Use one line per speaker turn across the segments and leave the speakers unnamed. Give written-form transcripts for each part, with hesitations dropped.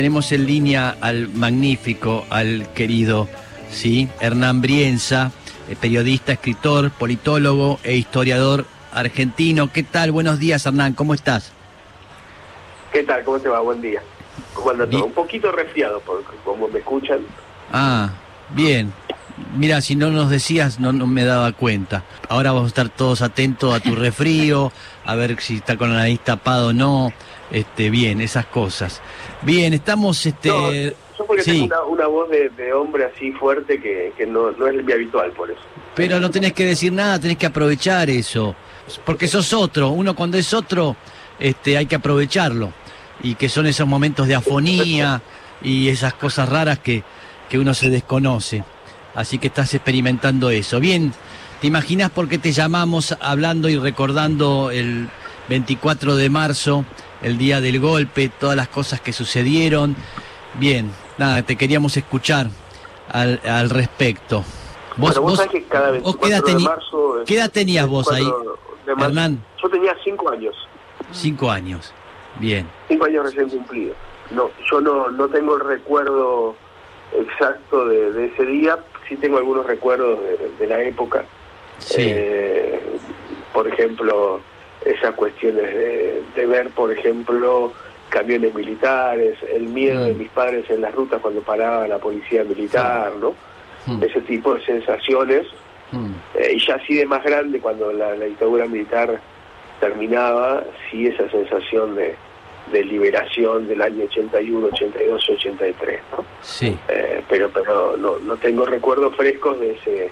Tenemos en línea al magnífico, al querido, ¿sí?, Hernán Brienza, periodista, escritor, politólogo e historiador argentino. ¿Qué tal? Buenos días, Hernán, ¿cómo estás?
¿Qué tal? ¿Cómo te va? Buen día. ¿Cómo anda todo? Un poquito resfriado, porque como me escuchan.
Ah, bien. Mira, si no nos decías, no me daba cuenta. Ahora vamos a estar todos atentos a tu resfrío, a ver si está con la nariz tapada o no. Bien, esas cosas. Bien, estamos...
No, yo porque sí, tengo una voz de hombre así fuerte que no es mi habitual, por eso.
Pero no tenés que decir nada, tenés que aprovechar eso. Porque sos otro. Uno cuando es otro, hay que aprovecharlo. Y que son esos momentos de afonía y esas cosas raras que uno se desconoce. Así que estás experimentando eso. Bien, ¿te imaginas por qué te llamamos hablando y recordando el 24 de marzo, el día del golpe, todas las cosas que sucedieron? Bien, nada, te queríamos escuchar al respecto.
Vos sabés que cada 24 de marzo...
¿Qué edad tenías vos ahí, Hernán?
Yo tenía 5 años.
5 años, bien.
5 años recién cumplidos. No, yo no tengo el recuerdo exacto de ese día. Sí tengo algunos recuerdos de la época.
Sí.
Por ejemplo, esas cuestiones de ver, por ejemplo, camiones militares, el miedo de mis padres en las rutas cuando paraba la policía militar, ¿no? Ese tipo de sensaciones. Y ya así de más grande, cuando la dictadura militar terminaba, sí, esa sensación de liberación del año 81, 82, 83, ¿no?
Sí.
Pero no tengo recuerdos frescos de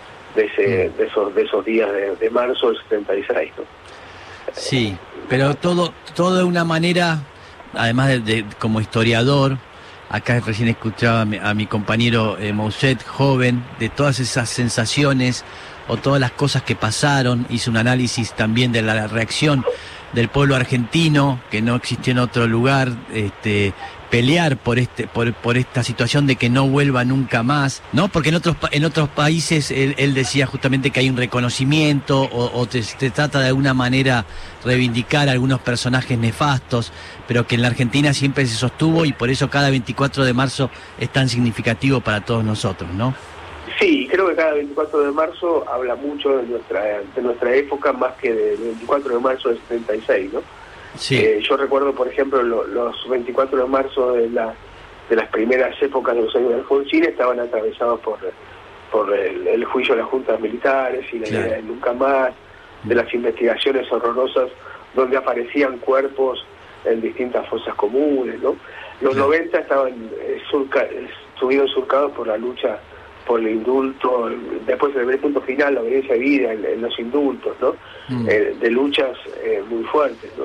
esos días de marzo del 76, ¿no?
Sí, pero todo de una manera, además de como historiador, acá recién escuchaba a mi compañero Mousset, joven, de todas esas sensaciones o todas las cosas que pasaron, hizo un análisis también de la reacción del pueblo argentino, que no existió en otro lugar, pelear por esta situación de que no vuelva nunca más, ¿no? Porque en otros países él decía justamente que hay un reconocimiento o te trata de alguna manera reivindicar a algunos personajes nefastos, pero que en la Argentina siempre se sostuvo y por eso cada 24 de marzo es tan significativo para todos nosotros, ¿no?
Sí, creo que cada 24 de marzo habla mucho de nuestra época, más que del 24 de marzo del 76, ¿no?
Sí.
Yo recuerdo, por ejemplo, los 24 de marzo de las primeras épocas de los años de Alfonsín estaban atravesados por el juicio de las juntas militares y la idea de nunca más, de las investigaciones horrorosas donde aparecían cuerpos en distintas fosas comunes, ¿no? Los 90 estaban estuvieron surcados por la lucha por el indulto, después del punto final, la obediencia de vida, en los indultos, ¿no? De luchas muy fuertes, ¿no?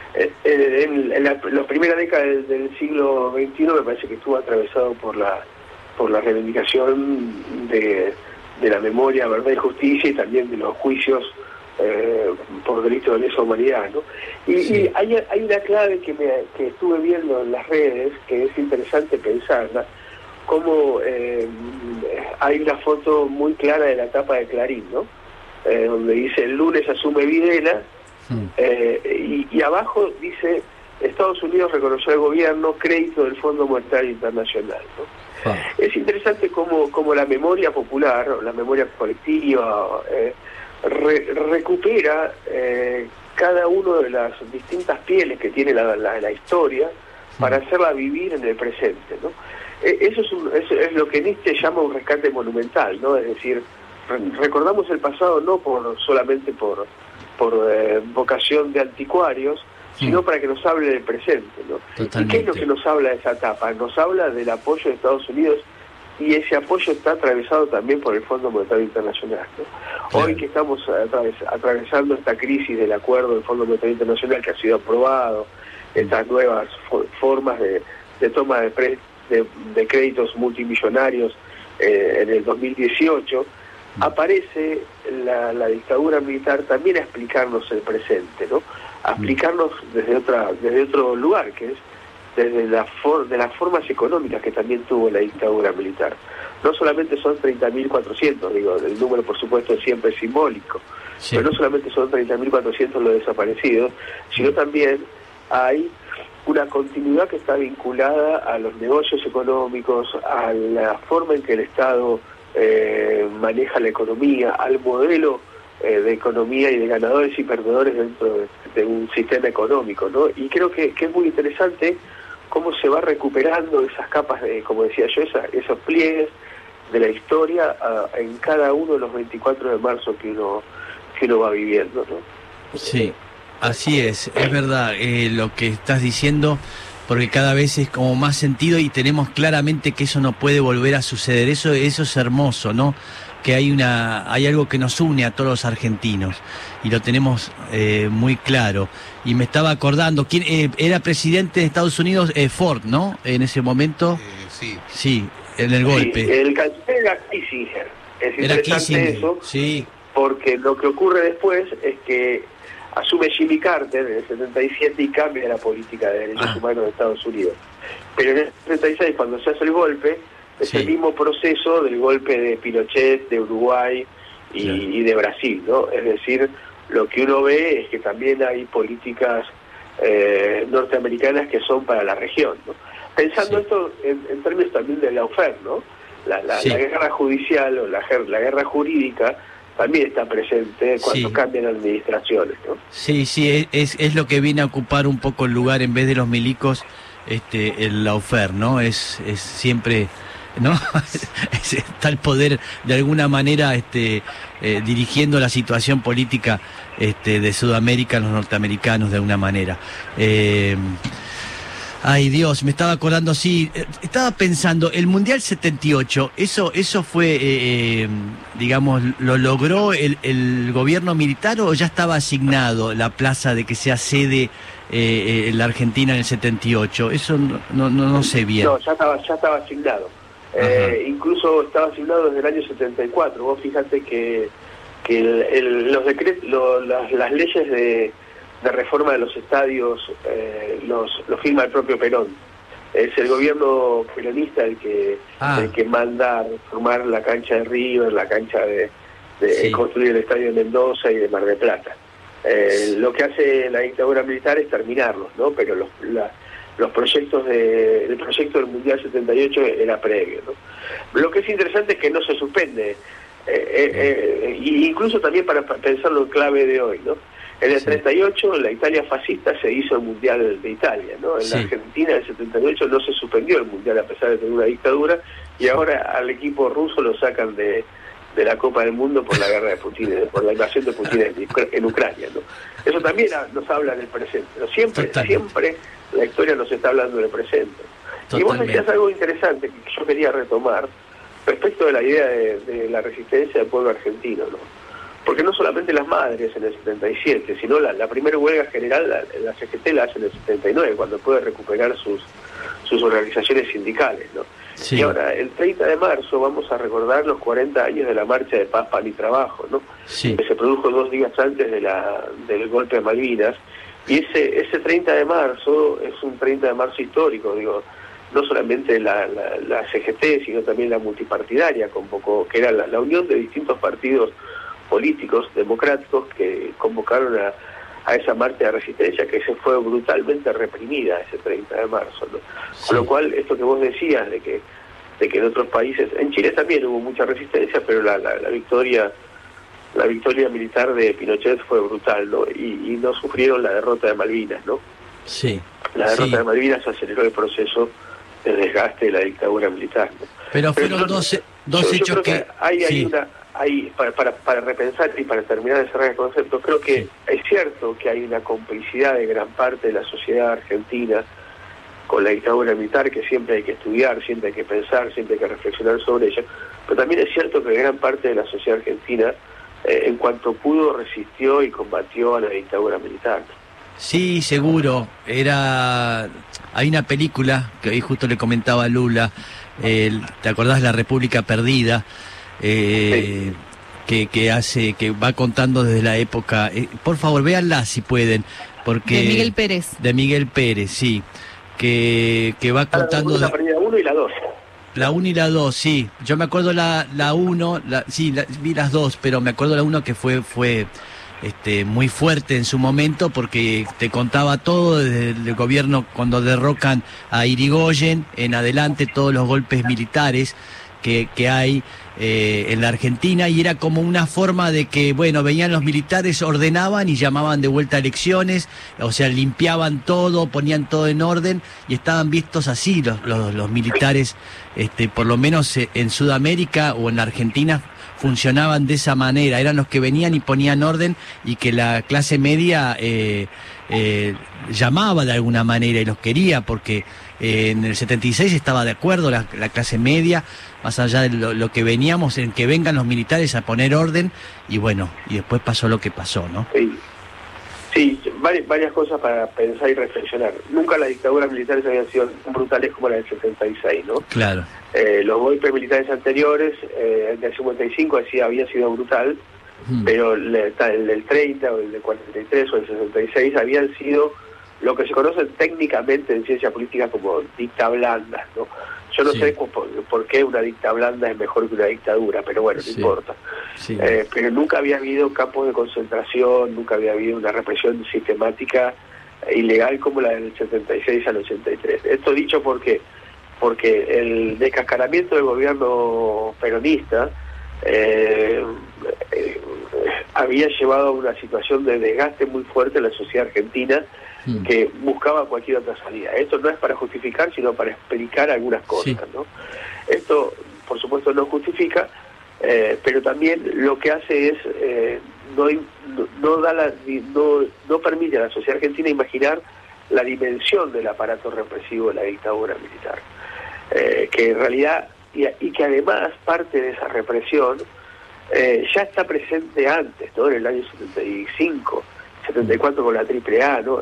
En la primera década del siglo XXI me parece que estuvo atravesado por la reivindicación de la memoria, verdad y justicia, y también de los juicios por delitos de lesa humanidad, ¿no? Y hay una clave que estuve viendo en las redes que es interesante pensarla, como hay una foto muy clara de la tapa de Clarín, ¿no? Donde dice: el lunes asume Videla, y abajo dice: Estados Unidos reconoció al gobierno, crédito del Fondo Monetario Internacional, ¿no? Es interesante cómo la memoria popular, o la memoria colectiva, recupera cada una de las distintas pieles que tiene la historia para hacerla vivir en el presente, ¿no? Eso es lo que Nietzsche llama un rescate monumental, ¿no? Es decir, recordamos el pasado no solamente por vocación de anticuarios, sino para que nos hable del presente, ¿no?
Totalmente.
¿Y qué es lo que nos habla de esa etapa? Nos habla del apoyo de Estados Unidos, y ese apoyo está atravesado también por el Fondo Monetario Internacional, ¿no? Claro. Hoy que estamos atravesando esta crisis del acuerdo del Fondo Monetario Internacional que ha sido aprobado, estas nuevas formas de toma de créditos multimillonarios en el 2018, aparece la dictadura militar también a explicarnos el presente, ¿no? A explicarnos desde otro lugar, que es desde las formas económicas que también tuvo la dictadura militar. No solamente son 30.400, digo, el número por supuesto siempre es simbólico, pero no solamente son 30.400 los desaparecidos, sino también hay una continuidad que está vinculada a los negocios económicos, a la forma en que el Estado maneja la economía, al modelo de economía y de ganadores y perdedores dentro de un sistema económico, ¿no? Y creo que es muy interesante cómo se va recuperando esas capas de, como decía yo, esos pliegues de la historia en cada uno de los 24 de marzo que uno va viviendo, ¿no?
Sí, así es verdad lo que estás diciendo, porque cada vez es como más sentido y tenemos claramente que eso no puede volver a suceder. Eso es hermoso, ¿no? Que hay algo que nos une a todos los argentinos y lo tenemos muy claro. Y me estaba acordando, ¿quién era presidente de Estados Unidos? Ford, ¿no? En ese momento.
Sí.
Sí, en el golpe.
Sí, el canciller era Kissinger. Es
Era
interesante
Kissinger,
eso,
sí.
porque lo que ocurre después es que asume Jimmy Carter en el 77 y cambia la política de derechos humanos de Estados Unidos. Pero en el 76, cuando se hace el golpe, es el mismo proceso del golpe de Pinochet, de Uruguay y de Brasil, ¿no? Es decir, lo que uno ve es que también hay políticas norteamericanas que son para la región, ¿no? Pensando esto en términos también de lawfare, ¿no? La guerra judicial o la guerra jurídica también está presente cuando cambian administraciones, ¿no? Sí,
es lo que viene a ocupar un poco el lugar en vez de los milicos, el lawfare, ¿no? Es siempre, ¿no? Está el poder de alguna manera dirigiendo la situación política de Sudamérica, los norteamericanos de alguna manera. Ay Dios, me estaba acordando, estaba pensando, el Mundial 78, eso fue, digamos, ¿lo logró el gobierno militar o ya estaba asignado la plaza de que sea sede la Argentina en el 78? Eso no sé bien.
No, ya estaba asignado. Incluso estaba asignado desde el año 74. Vos fíjate que los decretos, las leyes de reforma de los estadios los firma el propio Perón. Es el gobierno peronista el que manda reformar la cancha de River, la cancha de construir el estadio de Mendoza y de Mar del Plata. Lo que hace la dictadura militar es terminarlos, ¿no? Pero los proyectos el proyecto del Mundial 78 era previo, ¿no? Lo que es interesante es que no se suspende, incluso también para pensarlo en clave de hoy, ¿no? En el 38 la Italia fascista se hizo el Mundial de Italia, ¿no? En la Argentina en el 78 no se suspendió el Mundial a pesar de tener una dictadura, y ahora al equipo ruso lo sacan de la Copa del Mundo por la guerra de Putin, por la invasión de Putin en Ucrania, ¿no? Eso también nos habla del presente, ¿no? Siempre la historia nos está hablando del presente. Totalmente. Y vos decías algo interesante que yo quería retomar respecto de la idea de la resistencia del pueblo argentino, ¿no? Porque no solamente las madres en el 77, sino la primera huelga general, la CGT la hace en el 79, cuando puede recuperar sus organizaciones sindicales, ¿no? Sí. Y ahora, el 30 de marzo, vamos a recordar los 40 años de la Marcha de Paz, Pan y Trabajo, ¿no? Sí. Que se produjo 2 días antes del golpe de Malvinas, y ese 30 de marzo es un 30 de marzo histórico, digo, no solamente la CGT, sino también la multipartidaria convocó, que era la unión de distintos partidos políticos democráticos que convocaron a esa marcha de resistencia que se fue brutalmente reprimida ese 30 de marzo, ¿no? Sí. Con lo cual, esto que vos decías de que en otros países, en Chile también hubo mucha resistencia, pero la victoria militar de Pinochet fue brutal, ¿no? Y no sufrieron la derrota de Malvinas, ¿no? Sí. La derrota de Malvinas aceleró el proceso de desgaste de la dictadura militar, ¿no?
Pero fueron dos hechos que
hay para repensar y para terminar de cerrar el concepto, creo que es cierto que hay una complicidad de gran parte de la sociedad argentina con la dictadura militar, que siempre hay que estudiar, siempre hay que pensar, siempre hay que reflexionar sobre ella, pero también es cierto que gran parte de la sociedad argentina, en cuanto pudo, resistió y combatió a la dictadura militar.
Sí, seguro. Hay una película que hoy justo le comentaba a Lula, ¿te acordás? La República Perdida. Que va contando desde la época, por favor véanla si pueden, porque
de Miguel Pérez.
De Miguel Pérez, sí, que va contando
la 1 y la 2.
La 1 y la 2, sí. Yo me acuerdo la 1, vi las dos, pero me acuerdo la 1 que fue muy fuerte en su momento, porque te contaba todo desde el gobierno cuando derrocan a Irigoyen en adelante, todos los golpes militares que hay en la Argentina, y era como una forma de que, bueno, venían los militares, ordenaban y llamaban de vuelta a elecciones, o sea, limpiaban todo, ponían todo en orden, y estaban vistos así los militares, por lo menos en Sudamérica o en la Argentina, funcionaban de esa manera, eran los que venían y ponían orden, y que la clase media llamaba de alguna manera y los quería, porque en el 76 estaba de acuerdo la clase media, más allá de lo que veníamos, en que vengan los militares a poner orden, y bueno, y después pasó lo que pasó, ¿no?
Sí, varias cosas para pensar y reflexionar. Nunca las dictaduras militares habían sido tan brutales como la del 76, ¿no?
Claro.
Los golpes militares anteriores, el del 55 había sido brutal, pero el del 30 o el del 43 o el 66 habían sido lo que se conoce técnicamente en ciencia política como dicta blanda, ¿no? Yo no sé por qué una dicta blanda es mejor que una dictadura, pero bueno, no importa. Sí. Pero nunca había habido campos de concentración, nunca había habido una represión sistemática ilegal como la del 76 al 83. Esto dicho porque el descascaramiento del gobierno peronista había llevado a una situación de desgaste muy fuerte en la sociedad argentina, que buscaba cualquier otra salida. Esto no es para justificar, sino para explicar algunas cosas, ¿no? Esto, por supuesto, no justifica, pero también lo que hace es no permite a la sociedad argentina imaginar la dimensión del aparato represivo de la dictadura militar, que en realidad, y que además parte de esa represión ya está presente antes, ¿no? En el año 75, 74 con la AAA, ¿no?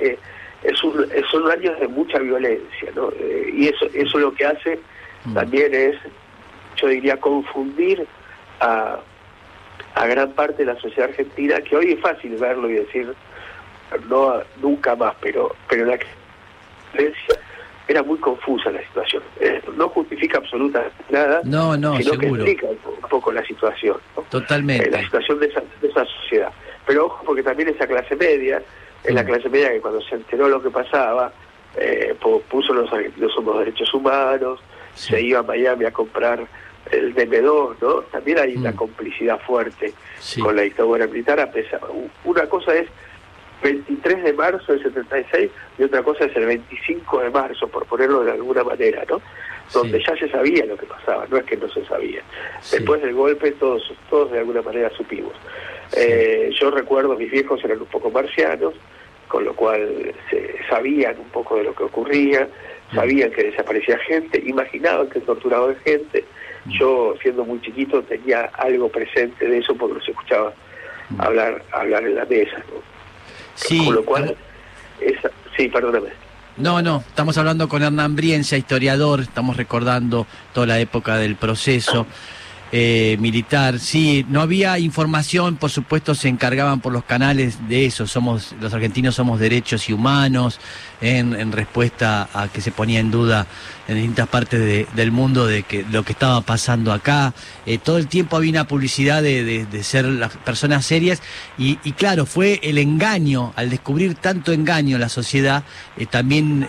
Son años de mucha violencia, ¿no? Y eso lo que hace también es, yo diría, confundir a gran parte de la sociedad argentina, que hoy es fácil verlo y decir no nunca más, pero la violencia era muy confusa la situación. No justifica absolutamente nada,
sino
seguro, que explica un poco la situación, ¿no?
Totalmente.
La situación de esa sociedad. Pero ojo, porque también esa clase media, es la clase media que cuando se enteró lo que pasaba, puso los derechos humanos, se iba a Miami a comprar el DM2, ¿no? También hay una complicidad fuerte con la dictadura militar, a pesar. Una cosa es 23 de marzo del 76 y otra cosa es el 25 de marzo, por ponerlo de alguna manera, ¿no? Donde ya se sabía lo que pasaba, no es que no se sabía. Después del golpe todos de alguna manera supimos. Yo recuerdo, mis viejos eran un poco marcianos, con lo cual sabían un poco de lo que ocurría, sabían que desaparecía gente, imaginaban que torturaban gente. Yo, siendo muy chiquito, tenía algo presente de eso porque los escuchaba hablar en la mesa, ¿no?
Sí.
Con lo cual, sí, perdóname.
No, estamos hablando con Hernán Brienza, historiador, estamos recordando toda la época del proceso militar. Sí, no había información, por supuesto se encargaban por los canales de eso, los argentinos somos derechos y humanos, en respuesta a que se ponía en duda en distintas partes del mundo de que lo que estaba pasando acá. Todo el tiempo había una publicidad de ser las personas serias, y claro, fue el engaño, al descubrir tanto engaño en la sociedad, también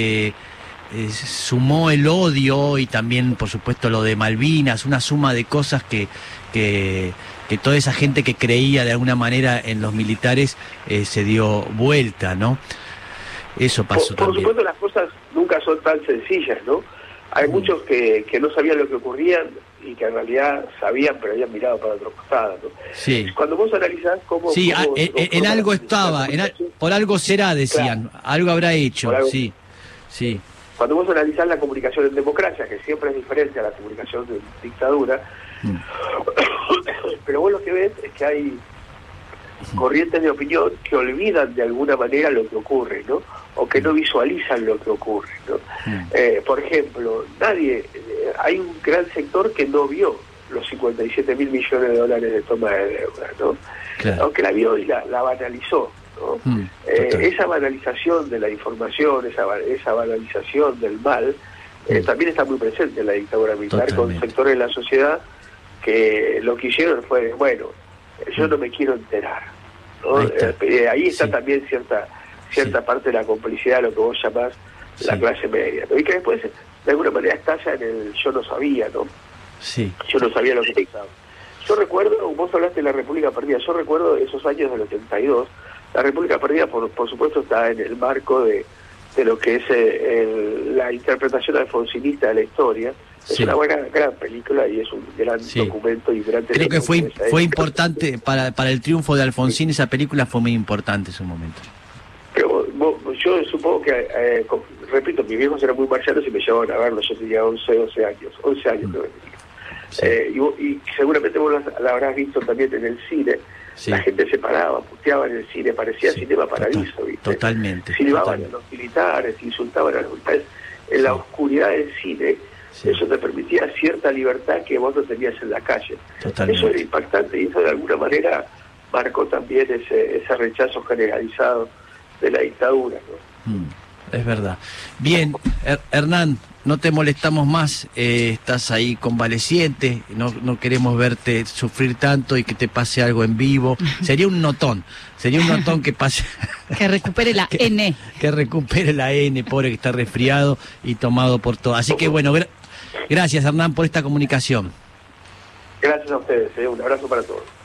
sumó el odio, y también por supuesto lo de Malvinas, una suma de cosas que toda esa gente que creía de alguna manera en los militares se dio vuelta, ¿no? Eso pasó
por
también.
Supuesto, las cosas nunca son tan sencillas, ¿no? Hay muchos que no sabían lo que ocurría y que en realidad sabían, pero habían mirado para otro costado, ¿no?
Sí.
Cuando vos analizás cómo...
Sí, en algo estaba, por algo será, decían, claro. Algo habrá hecho, sí.
Cuando vos analizás la comunicación en democracia, que siempre es diferente a la comunicación de dictadura, pero vos lo que ves es que hay corrientes de opinión que olvidan de alguna manera lo que ocurre, ¿no? O que no visualizan lo que ocurre, ¿no? Por ejemplo, hay un gran sector que no vio los 57.000 millones de dólares de toma de deuda, ¿no? Claro. Aunque la vio y la banalizó, ¿no? Esa banalización de la información, esa banalización del mal, también está muy presente en la dictadura militar. Totalmente. Con sectores de la sociedad que lo que hicieron fue, bueno, yo no me quiero enterar, ¿no? Ahí está
sí,
también cierta
sí,
parte de la complicidad de lo que vos llamás la
sí,
clase media, ¿no? Y que después de alguna manera estalla en el yo no sabía, ¿no?
sí,
Yo no sabía lo que pensaba. Yo recuerdo, vos hablaste de la República Perdida, yo recuerdo esos años del 82, la República Perdida por supuesto está en el marco de lo que es la interpretación alfonsinista de la historia. Es
sí.
una gran película y es un gran
Sí.
documento y gran
Creo que
testimonio de esa
fue
época.
importante para el triunfo de Alfonsín, esa película fue muy importante en su momento.
Pero yo supongo que, repito, mis viejos eran muy marcianos y me llevaban a verlo, yo tenía 11 años creo que tenía.
Sí,
Y seguramente vos la habrás visto también en el cine.
sí,
La gente se paraba, puteaba en el cine, parecía
sí,
cinema paradiso, ¿viste?
totalmente.
Silbaban a los militares, insultaban a los militares. En la oscuridad del cine,
Sí,
eso te permitía cierta libertad que vos no tenías en la calle.
totalmente.
Eso era impactante y eso de alguna manera marcó también ese rechazo generalizado de la dictadura, ¿no?
Es verdad. Bien, Hernán, no te molestamos más, estás ahí convaleciente, no queremos verte sufrir tanto y que te pase algo en vivo. Sería un notón que pase...
Que recupere la N.
Que recupere la N, pobre que está resfriado y tomado por todo. Así que bueno, gracias Hernán por esta comunicación.
Gracias a ustedes, un abrazo para todos.